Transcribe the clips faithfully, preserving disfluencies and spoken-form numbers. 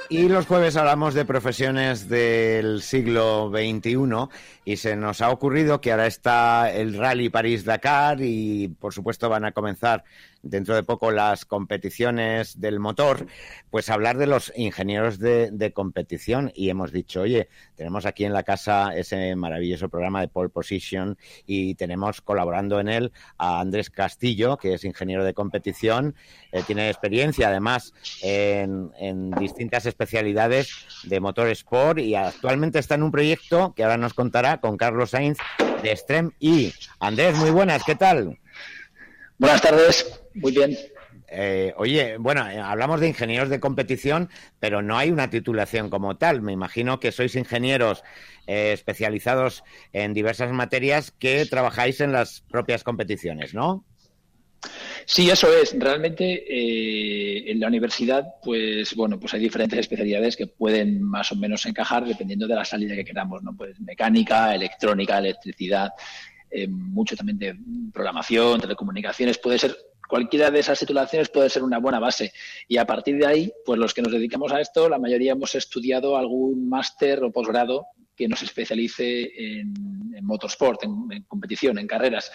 Y los jueves hablamos de profesiones del siglo veintiuno y se nos ha ocurrido que ahora está el Rally París-Dakar y por supuesto van a comenzar dentro de poco las competiciones del motor, pues hablar de los ingenieros de, de competición. Y hemos dicho, oye, tenemos aquí en la casa ese maravilloso programa de Pole Position y tenemos colaborando en él a Andrés Castillo, que es ingeniero de competición, eh, tiene experiencia además en, en distintas especialidades de motor sport y actualmente está en un proyecto que ahora nos contará con Carlos Sainz de Extreme E. Andrés, muy buenas, ¿qué tal? Buenas tardes, muy bien. Eh, oye, bueno, eh, hablamos de ingenieros de competición, pero no hay una titulación como tal. Me imagino que sois ingenieros eh, especializados en diversas materias que trabajáis en las propias competiciones, ¿no? Sí, eso es. Realmente eh, en la universidad, pues bueno, pues hay diferentes especialidades que pueden más o menos encajar dependiendo de la salida que queramos, ¿no? Pues mecánica, electrónica, electricidad, eh, mucho también de programación, telecomunicaciones, puede ser. Cualquiera de esas titulaciones puede ser una buena base y a partir de ahí, pues los que nos dedicamos a esto, la mayoría hemos estudiado algún máster o posgrado que nos especialice en, en motorsport, en, en competición, en carreras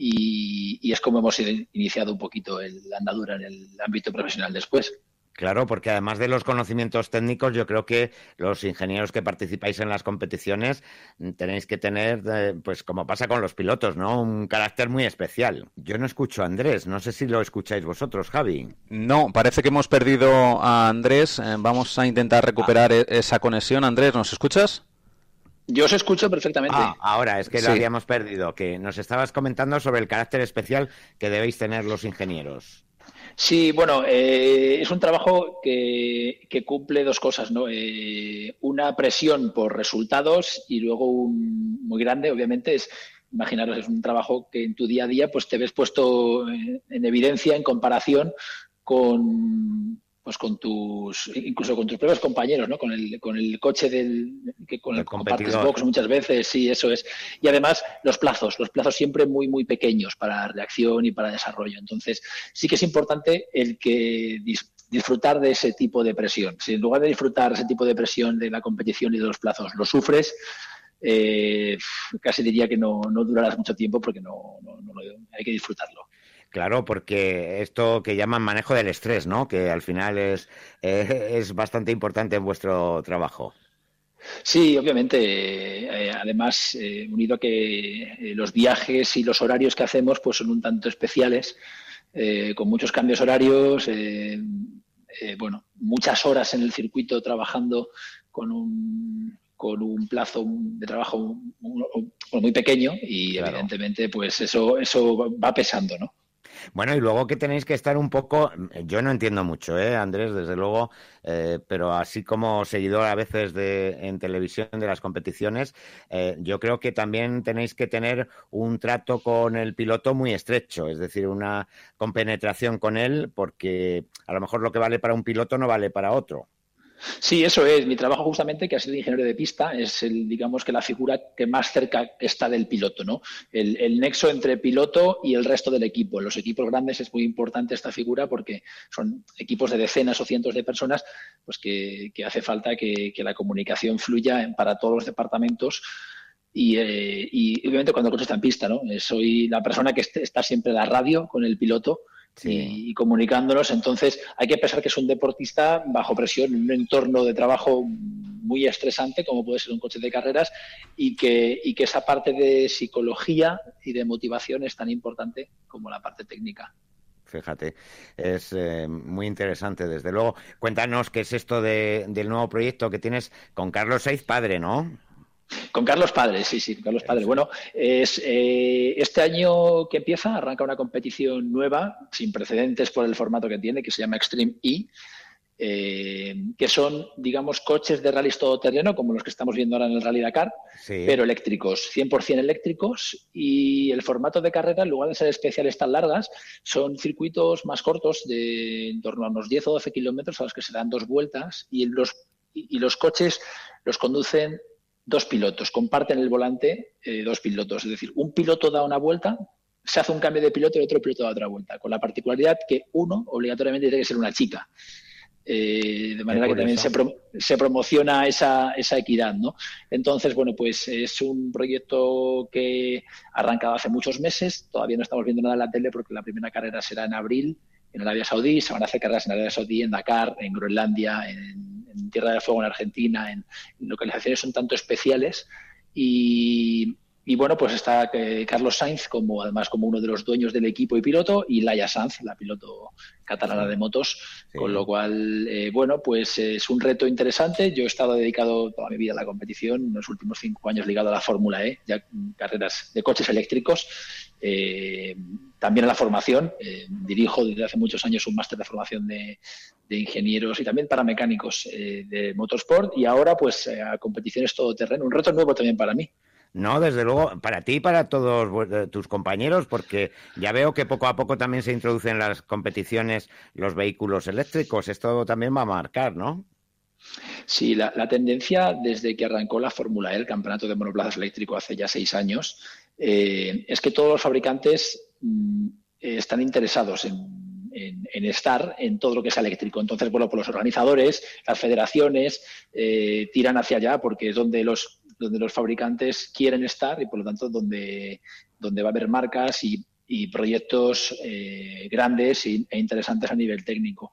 y, y es como hemos iniciado un poquito el, la andadura en el ámbito profesional después. Claro, porque además de los conocimientos técnicos, yo creo que los ingenieros que participáis en las competiciones tenéis que tener, eh, pues como pasa con los pilotos, ¿no? Un carácter muy especial. Yo no escucho a Andrés, no sé si lo escucháis vosotros, Javi. No, parece que hemos perdido a Andrés. Eh, vamos a intentar recuperar ah. esa conexión. Andrés, ¿nos escuchas? Yo os escucho perfectamente. Ah, ahora, es que sí. lo habíamos perdido, que nos estabas comentando sobre el carácter especial que debéis tener los ingenieros. Sí, bueno, eh, es un trabajo que, que cumple dos cosas, ¿no? Eh, una presión por resultados y luego un muy grande, obviamente, es, imaginaros, es un trabajo que en tu día a día pues te ves puesto en, en evidencia en comparación con pues con tus incluso con tus propios compañeros, ¿no? Con el con el coche del que con el, el compartes box muchas veces, sí, eso es. Y además los plazos, los plazos siempre muy muy pequeños para reacción y para desarrollo. Entonces, sí que es importante el que dis- disfrutar de ese tipo de presión. Si en lugar de disfrutar ese tipo de presión de la competición y de los plazos lo sufres, eh, casi diría que no, no durarás mucho tiempo porque no, no, no hay que disfrutarlo. Claro, porque esto que llaman manejo del estrés, ¿no? Que al final es, eh, es bastante importante en vuestro trabajo. Sí, obviamente. Eh, además, eh, unido a que eh, los viajes y los horarios que hacemos pues son un tanto especiales, eh, con muchos cambios horarios, eh, eh, bueno, muchas horas en el circuito trabajando con un con un plazo de trabajo muy, muy pequeño y claro, evidentemente pues eso eso va pesando, ¿no? Bueno, y luego que tenéis que estar un poco, yo no entiendo mucho, ¿eh, Andrés? Desde luego, eh, pero así como seguidor a veces de en televisión de las competiciones, eh, yo creo que también tenéis que tener un trato con el piloto muy estrecho, es decir, una compenetración con él, porque a lo mejor lo que vale para un piloto no vale para otro. Sí, eso es. Mi trabajo justamente, que ha sido ingeniero de pista, es el, digamos que la figura que más cerca está del piloto, ¿no? El, el nexo entre piloto y el resto del equipo. En los equipos grandes es muy importante esta figura porque son equipos de decenas o cientos de personas, pues que, que hace falta que, que la comunicación fluya para todos los departamentos. Y, eh, y obviamente cuando el coche está en pista, ¿no? Soy la persona que está siempre en la radio con el piloto. Sí. Y, y comunicándonos, entonces hay que pensar que es un deportista bajo presión en un entorno de trabajo muy estresante como puede ser un coche de carreras y que, y que esa parte de psicología y de motivación es tan importante como la parte técnica. Fíjate, es eh, muy interesante, desde luego. Cuéntanos qué es esto de, del nuevo proyecto que tienes con Carlos Sainz padre, ¿no? Con Carlos Padre, sí, sí, con Carlos Padre. Bueno, es, eh, este año que empieza arranca una competición nueva, sin precedentes por el formato que tiene, que se llama Extreme E, eh, que son, digamos, coches de rallies todoterreno, como los que estamos viendo ahora en el Rally Dakar, sí, pero eléctricos, cien por ciento eléctricos, y el formato de carrera, en lugar de ser especiales tan largas, son circuitos más cortos, de en torno a unos diez o doce kilómetros, a los que se dan dos vueltas, y los, y, y los coches los conducen dos pilotos, comparten el volante eh, dos pilotos. Es decir, un piloto da una vuelta, se hace un cambio de piloto y otro piloto da otra vuelta, con la particularidad que uno obligatoriamente tiene que ser una chica. Eh, de manera que también se, pro, se promociona esa, esa equidad, ¿no? Entonces, bueno, pues es un proyecto que ha arrancado hace muchos meses, todavía no estamos viendo nada en la tele porque la primera carrera será en abril en Arabia Saudí, se van a hacer carreras en Arabia Saudí, en Dakar, en Groenlandia, en, en Tierra del Fuego en Argentina, en, en localizaciones un tanto especiales y... Y bueno, pues está eh, Carlos Sainz, como además como uno de los dueños del equipo y piloto, y Laia Sanz, la piloto catalana de motos, sí. Con lo cual, eh, bueno, pues eh, es un reto interesante. Yo he estado dedicado toda mi vida a la competición, en los últimos cinco años ligado a la Fórmula E, ya carreras de coches eléctricos, eh, también a la formación. Eh, dirijo desde hace muchos años un máster de formación de, de ingenieros y también para mecánicos eh, de motorsport, y ahora pues eh, a competiciones todoterreno, un reto nuevo también para mí. No, desde luego, para ti y para todos tus compañeros, porque ya veo que poco a poco también se introducen en las competiciones los vehículos eléctricos. Esto también va a marcar, ¿no? Sí, la, la tendencia desde que arrancó la Fórmula E, el campeonato de monoplazas eléctrico hace ya seis años, eh, es que todos los fabricantes mmm, están interesados en, en, en estar en todo lo que sea eléctrico. Entonces, bueno, pues los organizadores, las federaciones eh, tiran hacia allá porque es donde los donde los fabricantes quieren estar y por lo tanto donde, donde va a haber marcas y, y proyectos eh, grandes e interesantes a nivel técnico.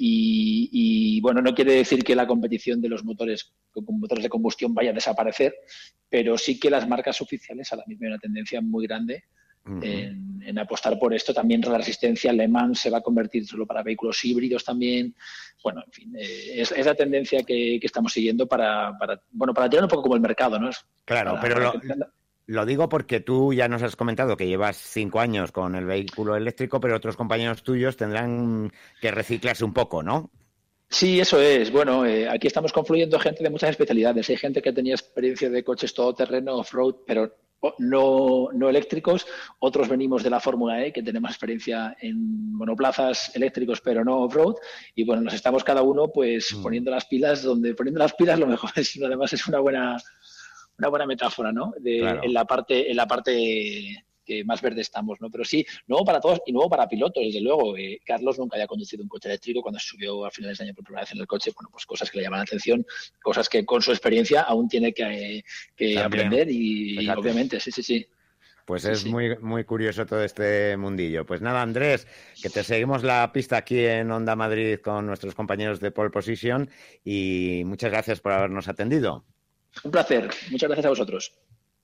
Y, y bueno, no quiere decir que la competición de los motores con motores de combustión vaya a desaparecer, pero sí que las marcas oficiales ahora mismo hay una tendencia muy grande uh-huh. en, en apostar por esto. También la resistencia Le Mans se va a convertir solo para vehículos híbridos también. Bueno, en fin, eh, es, es la tendencia que, que estamos siguiendo para, para, bueno, para tirar un poco como el mercado, ¿no? Claro, para, pero para lo, que... lo digo porque tú ya nos has comentado que llevas cinco años con el vehículo eléctrico, pero otros compañeros tuyos tendrán que reciclarse un poco, ¿no? Sí, eso es. Bueno, eh, aquí estamos confluyendo gente de muchas especialidades. Hay gente que tenía experiencia de coches todoterreno, off-road, pero no, no eléctricos. Otros venimos de la Fórmula E, que tenemos experiencia en monoplazas eléctricos, pero no off-road. Y bueno, nos estamos cada uno pues mm. poniendo las pilas, donde poniendo las pilas lo mejor es, además es una buena, una buena metáfora, ¿no? De, claro. en la parte, en la parte que más verde estamos, ¿no? Pero sí, nuevo para todos y nuevo para pilotos, desde luego. Eh, Carlos nunca había conducido un coche eléctrico. Cuando se subió a finales de año por primera vez en el coche, bueno, pues cosas que le llaman la atención, cosas que con su experiencia aún tiene que, que aprender y, y obviamente, sí, sí, sí. Pues sí, es sí. muy muy curioso todo este mundillo. Pues nada, Andrés, que te seguimos la pista aquí en Onda Madrid con nuestros compañeros de Pole Position y muchas gracias por habernos atendido. Un placer. Muchas gracias a vosotros.